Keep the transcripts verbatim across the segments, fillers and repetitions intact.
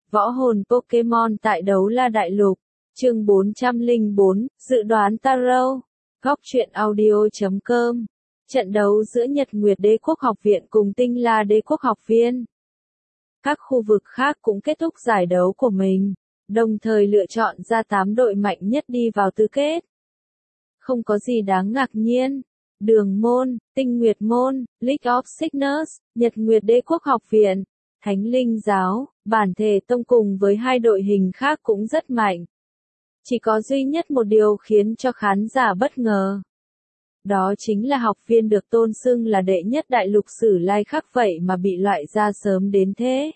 Võ hồn Pokemon tại Đấu La Đại Lục, chương bốn trăm lẻ bốn, dự đoán Tarot, góc truyện audio chấm com. Trận đấu giữa Nhật Nguyệt Đế Quốc Học viện cùng Tinh La Đế Quốc Học viên. Các khu vực khác cũng kết thúc giải đấu của mình, đồng thời lựa chọn ra tám đội mạnh nhất đi vào tứ kết. Không có gì đáng ngạc nhiên. Đường môn, Tinh Nguyệt môn, League of Sickness, Nhật Nguyệt Đế Quốc Học viện, Thánh Linh giáo, Bản Thể tông cùng với hai đội hình khác cũng rất mạnh. Chỉ có duy nhất một điều khiến cho khán giả bất ngờ. Đó chính là học viên được tôn xưng là đệ nhất đại lục sử lai khắc vậy mà bị loại ra sớm đến thế.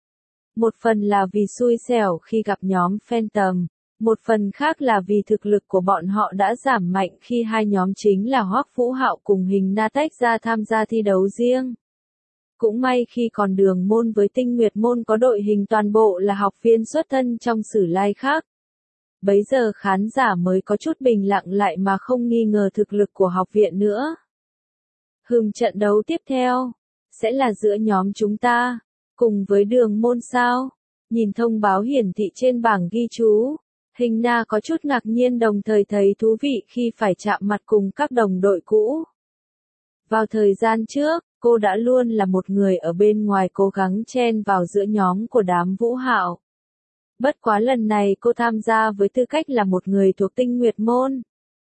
Một phần là vì xui xẻo khi gặp nhóm Phantom, một phần khác là vì thực lực của bọn họ đã giảm mạnh khi hai nhóm chính là Hoắc Vũ Hạo cùng Hình Na tách ra tham gia thi đấu riêng. Cũng may khi còn Đường môn với Tinh Nguyệt môn có đội hình toàn bộ là học viên xuất thân trong sử lai khắc. Bấy giờ khán giả mới có chút bình lặng lại mà không nghi ngờ thực lực của học viện nữa. Hừm, trận đấu tiếp theo sẽ là giữa nhóm chúng ta cùng với Đường môn sao? Nhìn thông báo hiển thị trên bảng ghi chú, Hình Na có chút ngạc nhiên đồng thời thấy thú vị khi phải chạm mặt cùng các đồng đội cũ. Vào thời gian trước, cô đã luôn là một người ở bên ngoài cố gắng chen vào giữa nhóm của đám Vũ Hạo. Bất quá lần này cô tham gia với tư cách là một người thuộc Tinh Nguyệt môn.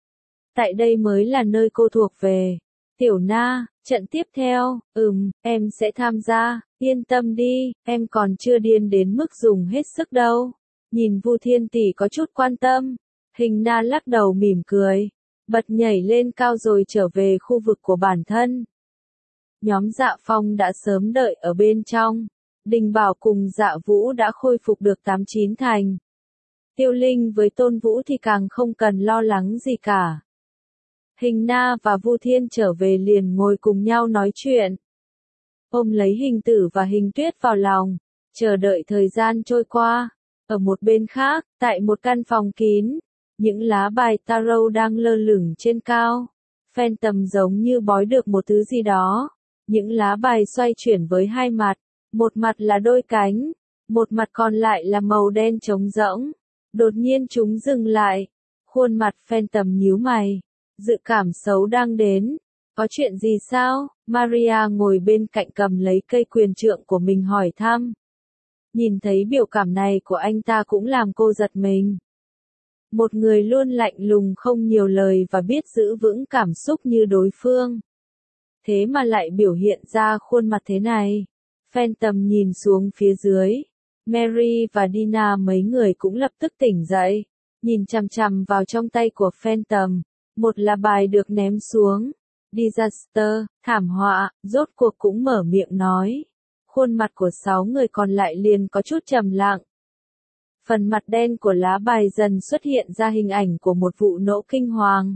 Tại đây mới là nơi cô thuộc về. Tiểu Na, trận tiếp theo, ừm, em sẽ tham gia, yên tâm đi, em còn chưa điên đến mức dùng hết sức đâu. Nhìn Vu Thiên tỷ có chút quan tâm, Hình Na lắc đầu mỉm cười, bật nhảy lên cao rồi trở về khu vực của bản thân. Nhóm Dạ Phong đã sớm đợi ở bên trong. Đình Bảo cùng Dạ Vũ đã khôi phục được tám chín thành. Tiêu Linh với Tôn Vũ thì càng không cần lo lắng gì cả. Hình Na và Vu Thiên trở về liền ngồi cùng nhau nói chuyện. Ôm lấy Hình Tử và Hình Tuyết vào lòng, chờ đợi thời gian trôi qua. Ở một bên khác, tại một căn phòng kín, những lá bài tarot đang lơ lửng trên cao. Phantom giống như bói được một thứ gì đó. Những lá bài xoay chuyển với hai mặt. Một mặt là đôi cánh, một mặt còn lại là màu đen trống rỗng. Đột nhiên chúng dừng lại. Khuôn mặt Phantom nhíu mày. Dự cảm xấu đang đến. Có chuyện gì sao? Maria ngồi bên cạnh cầm lấy cây quyền trượng của mình hỏi thăm. Nhìn thấy biểu cảm này của anh ta cũng làm cô giật mình. Một người luôn lạnh lùng không nhiều lời và biết giữ vững cảm xúc như đối phương. Thế mà lại biểu hiện ra khuôn mặt thế này. Phantom nhìn xuống phía dưới. Mary và Dina mấy người cũng lập tức tỉnh dậy. Nhìn chằm chằm vào trong tay của Phantom. Một là bài được ném xuống. Disaster, thảm họa, rốt cuộc cũng mở miệng nói. Khuôn mặt của sáu người còn lại liền có chút trầm lặng. Phần mặt đen của lá bài dần xuất hiện ra hình ảnh của một vụ nổ kinh hoàng.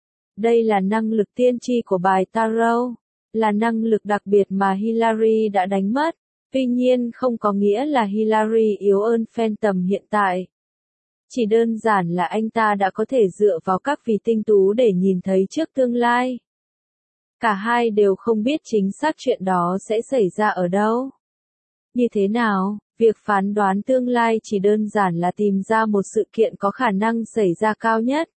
Đây là năng lực tiên tri của bài tarot. Là năng lực đặc biệt mà Hillary đã đánh mất. Tuy nhiên không có nghĩa là Hillary yếu hơn Phantom hiện tại. Chỉ đơn giản là anh ta đã có thể dựa vào các vì tinh tú để nhìn thấy trước tương lai. Cả hai đều không biết chính xác chuyện đó sẽ xảy ra ở đâu. Như thế nào, việc phán đoán tương lai chỉ đơn giản là tìm ra một sự kiện có khả năng xảy ra cao nhất.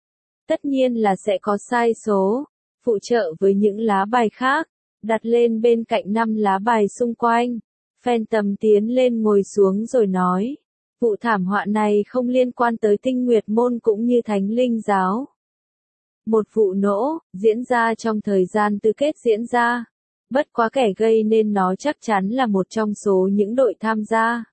Tất nhiên là sẽ có sai số. Phụ trợ với những lá bài khác, đặt lên bên cạnh năm lá bài xung quanh. Phantom tiến lên ngồi xuống rồi nói, vụ thảm họa này không liên quan tới Tinh Nguyệt môn cũng như Thánh Linh giáo. Một vụ nổ, diễn ra trong thời gian tứ kết diễn ra. Bất quá kẻ gây nên nó chắc chắn là một trong số những đội tham gia.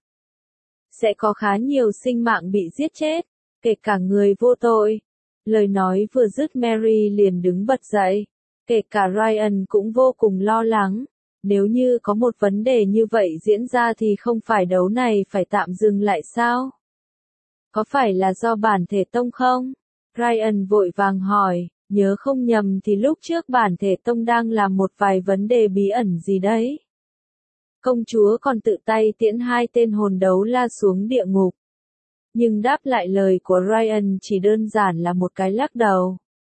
Sẽ có khá nhiều sinh mạng bị giết chết, kể cả người vô tội. Lời nói vừa dứt Mary liền đứng bật dậy. Kể cả Ryan cũng vô cùng lo lắng. Nếu như có một vấn đề như vậy diễn ra thì không phải đấu này phải tạm dừng lại sao? Có phải là do Bản Thể tông không? Ryan vội vàng hỏi, nhớ không nhầm thì lúc trước Bản Thể tông đang làm một vài vấn đề bí ẩn gì đấy. Công chúa còn tự tay tiễn hai tên hồn đấu la xuống địa ngục. Nhưng đáp lại lời của Ryan chỉ đơn giản là một cái lắc đầu.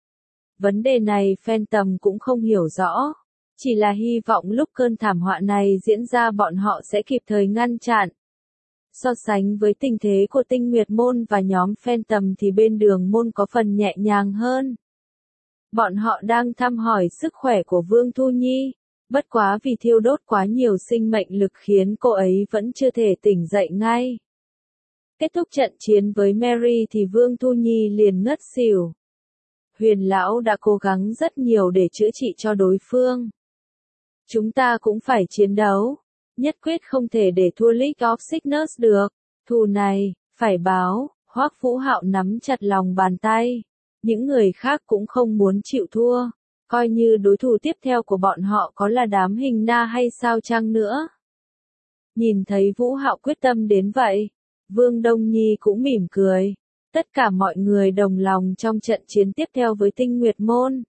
Vấn đề này Phantom cũng không hiểu rõ. Chỉ là hy vọng lúc cơn thảm họa này diễn ra bọn họ sẽ kịp thời ngăn chặn. So sánh với tình thế của Tinh Nguyệt Môn và nhóm Phantom thì bên Đường Môn có phần nhẹ nhàng hơn. Bọn họ đang thăm hỏi sức khỏe của Vương Thu Nhi, bất quá vì thiêu đốt quá nhiều sinh mệnh lực khiến cô ấy vẫn chưa thể tỉnh dậy ngay. Kết thúc trận chiến với Mary thì Vương Thu Nhi liền ngất xỉu. Huyền lão đã cố gắng rất nhiều để chữa trị cho đối phương. Chúng ta cũng phải chiến đấu, nhất quyết không thể để thua League of Sickness được. Thù này, phải báo, Hoắc Vũ Hạo nắm chặt lòng bàn tay. Những người khác cũng không muốn chịu thua, coi như đối thủ tiếp theo của bọn họ có là đám Hình Na hay sao chăng nữa. Nhìn thấy Vũ Hạo quyết tâm đến vậy, Vương Đông Nhi cũng mỉm cười. Tất cả mọi người đồng lòng trong trận chiến tiếp theo với Tinh Nguyệt Môn.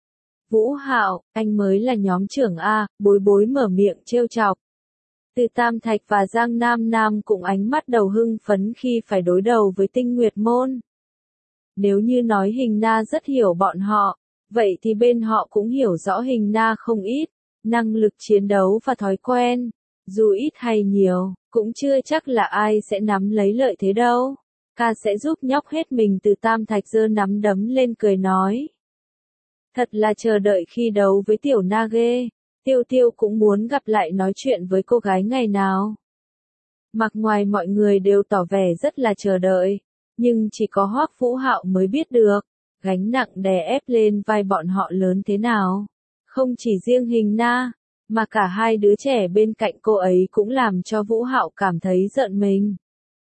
Vũ Hạo, anh mới là nhóm trưởng A, Bối Bối mở miệng trêu chọc. Từ Tam Thạch và Giang Nam Nam cũng ánh mắt đầu hưng phấn khi phải đối đầu với Tinh Nguyệt Môn. Nếu như nói Hình Na rất hiểu bọn họ, vậy thì bên họ cũng hiểu rõ Hình Na không ít, năng lực chiến đấu và thói quen, dù ít hay nhiều, cũng chưa chắc là ai sẽ nắm lấy lợi thế đâu. Ca sẽ giúp nhóc hết mình. Từ Tam Thạch giơ nắm đấm lên cười nói. Thật là chờ đợi khi đấu với Tiểu Na ghê, Tiêu Tiêu cũng muốn gặp lại nói chuyện với cô gái ngày nào. Mặc ngoài mọi người đều tỏ vẻ rất là chờ đợi, nhưng chỉ có Hoắc Vũ Hạo mới biết được, gánh nặng đè ép lên vai bọn họ lớn thế nào. Không chỉ riêng Hình Na, mà cả hai đứa trẻ bên cạnh cô ấy cũng làm cho Vũ Hạo cảm thấy giận mình.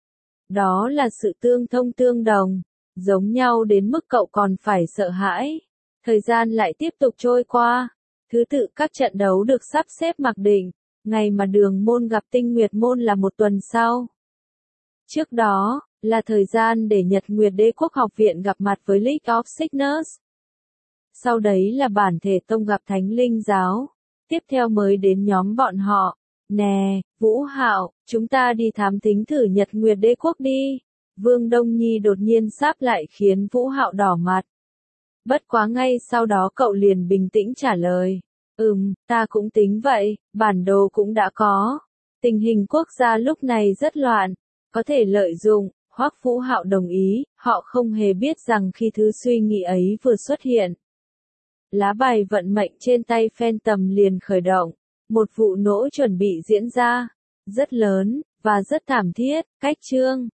Đó là sự tương thông tương đồng, giống nhau đến mức cậu còn phải sợ hãi. Thời gian lại tiếp tục trôi qua, thứ tự các trận đấu được sắp xếp mặc định, ngày mà Đường Môn gặp Tinh Nguyệt Môn là một tuần sau. Trước đó, là thời gian để Nhật Nguyệt Đế Quốc Học Viện gặp mặt với League of Sickness. Sau đấy là Bản Thể Tông gặp Thánh Linh Giáo, tiếp theo mới đến nhóm bọn họ. Nè, Vũ Hạo, chúng ta đi thám thính thử Nhật Nguyệt Đế Quốc đi. Vương Đông Nhi đột nhiên sáp lại khiến Vũ Hạo đỏ mặt. Bất quá ngay sau đó cậu liền bình tĩnh trả lời. Ừm, ta cũng tính vậy, bản đồ cũng đã có. Tình hình quốc gia lúc này rất loạn, có thể lợi dụng. Hoắc Vũ Hạo đồng ý, họ không hề biết rằng khi thứ suy nghĩ ấy vừa xuất hiện. Lá bài vận mệnh trên tay Phantom liền khởi động. Một vụ nổ chuẩn bị diễn ra, rất lớn, và rất thảm thiết. Cách chương